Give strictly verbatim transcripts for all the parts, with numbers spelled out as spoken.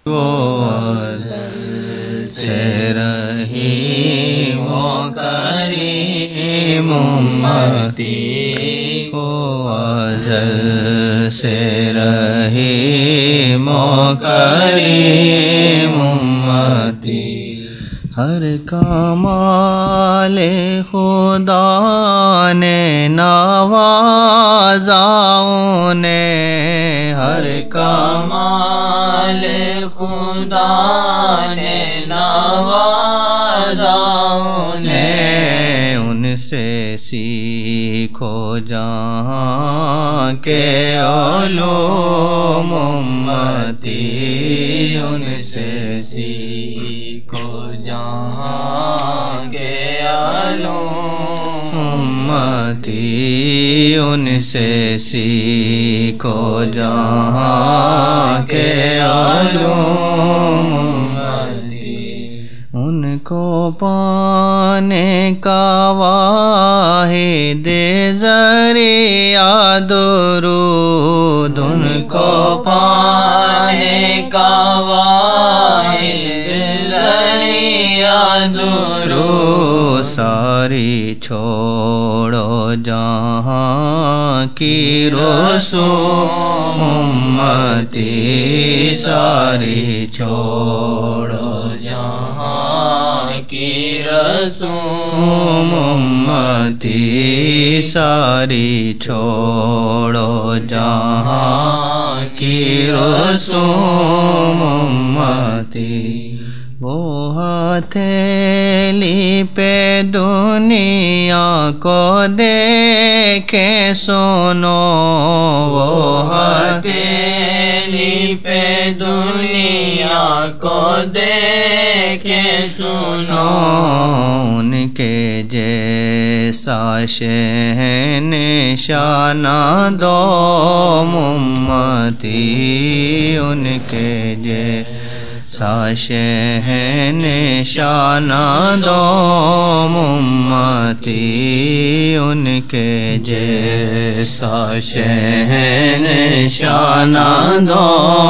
سے رحیم و کریم امتی کو ازل سے رحیم و کریم امتی ہر کمال خدا نے نوازا انہیں ہر کمال خدا نے نوازا انہیں ان سے سیکھو جہاں کے علوم امتی ان سے سیکھو جہاں کے علوم امتی ان سے سیکھو جہاں کے علوم امتی ان کو پانے کا واحد ذریعہ درود ان کو پانے کا واحد ذریعہ درود ساری چھوڑو جہاں کی رسوم امتی ساری چھوڑو جہاں کی رسوم امتی ساری چھوڑو جہاں کی رسوم امتی وہ ہتھیلی پہ دنیا کو دیکھے سنو وہ ہتھیلی پہ دنیا کو دیکھے سنو ان کے جیسا شہن نشانہ دو امتی ان کے جیسا شہن نشانہ دو امتی ان کے جیسا شہن نشانہ دو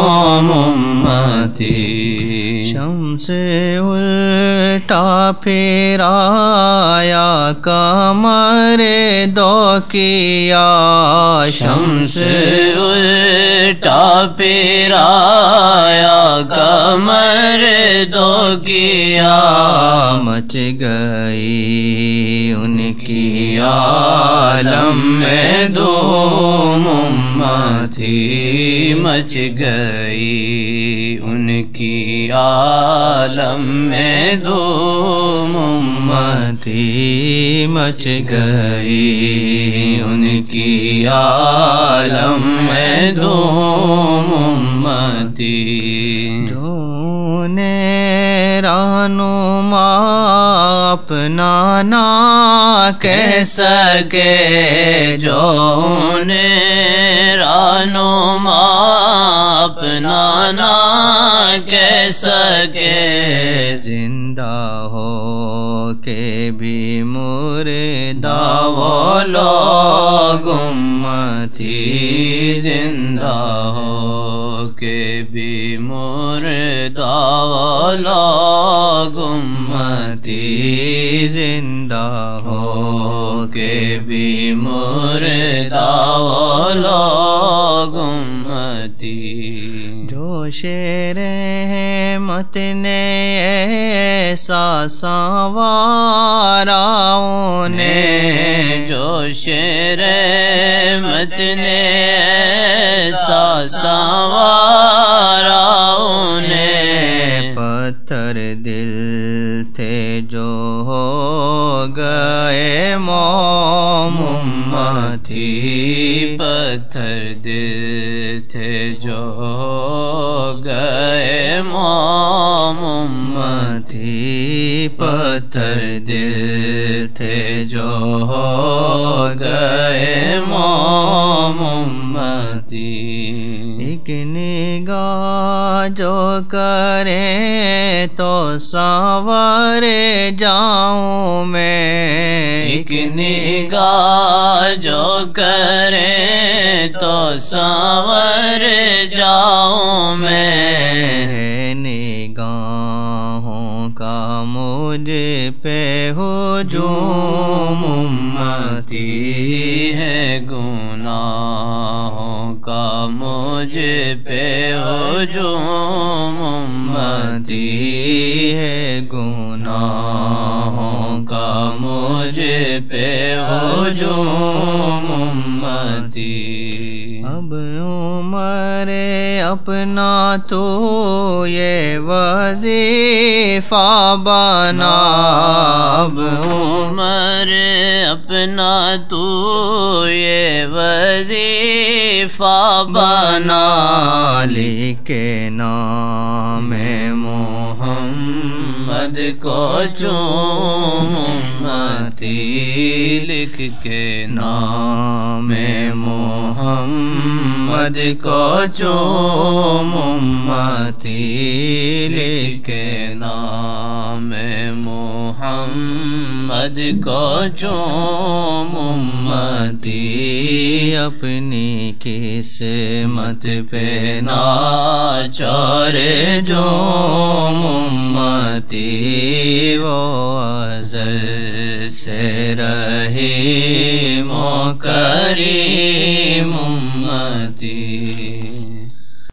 امتی شمس الٹا پھرایا کمر دو کیا شمس الٹا پھرایا کمر دو کیا مچ گئی ان کی عالم میں دھوم امتی مچ گئی ان کی عالم میں دھوم امتی مچ گئی ان کی عالم میں دھوم امتی رہنما اپنا نہ کہہ سکے جو نے رہنما اپنا نہ کہہ سکے زندہ ہو کے بھی مردہ وہ لوگ امتی زندہ ہو کے بھی مردہ وہ لوگ امتی زندہ ہو کے بھی مردہ وہ لوگ امتی جو شیر رحمت نے ایسا سنوارا انہیں جو شیر رحمت نے ایسا سنوارا انہیں پتھر دل تھے جو ہو گئے موم امتی پتھر دل تھے جو ہو گئے موم امتی پتھر دل تھے جو ہو گئے موم امتی ایک نگاہ جو کرے تو سنور جاؤں میں ایک نگاہ جو کرے تو سنور جاؤں میں مجھ پہ ہجوم امتی ہے گناہوں کا مجھ پہ ہجوم امتی ہے گناہوں کا مجھ پہ ہجوم امتی اب عمر اپنا تو یہ وظیفہ بنا اب عمر اپنا تو یہ وظیفہ بنا لکھ کے نام محمد کو چوم امتی لکھ کے نام محمد کو چوم امتی لکھ کے نام محمد کو چوم امتی اپنی قسمت پہ ناچار جو امتی وہ ازل سے رحیم و کریم